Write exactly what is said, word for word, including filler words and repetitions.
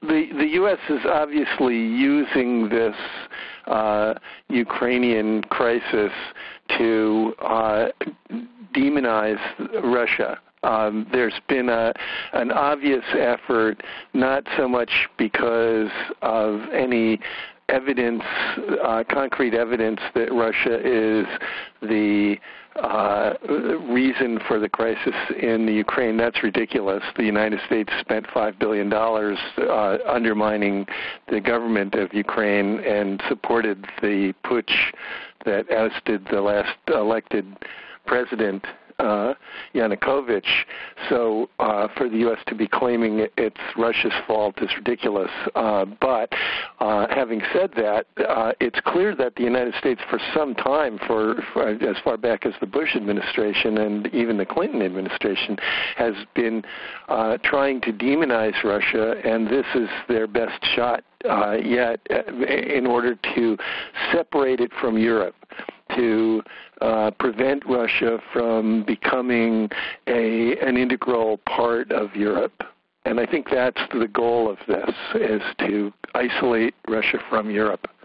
the the U S is obviously using this uh, Ukrainian crisis to uh, demonize Russia. Um, there's been a, an obvious effort, not so much because of any evidence, uh, concrete evidence that Russia is the uh, reason for the crisis in the Ukraine. That's ridiculous. The United States spent five billion dollars uh, undermining the government of Ukraine and supported the putsch that ousted the last elected president, Uh, Yanukovych. So uh, for the U S to be claiming it's Russia's fault is ridiculous. Uh, but uh, having said that, uh, it's clear that the United States for some time, for, for as far back as the Bush administration and even the Clinton administration, has been uh, trying to demonize Russia, and this is their best shot uh, yet in order to separate it from Europe, to uh, prevent Russia from becoming a an integral part of Europe. And I think that's the goal of this, is to isolate Russia from Europe.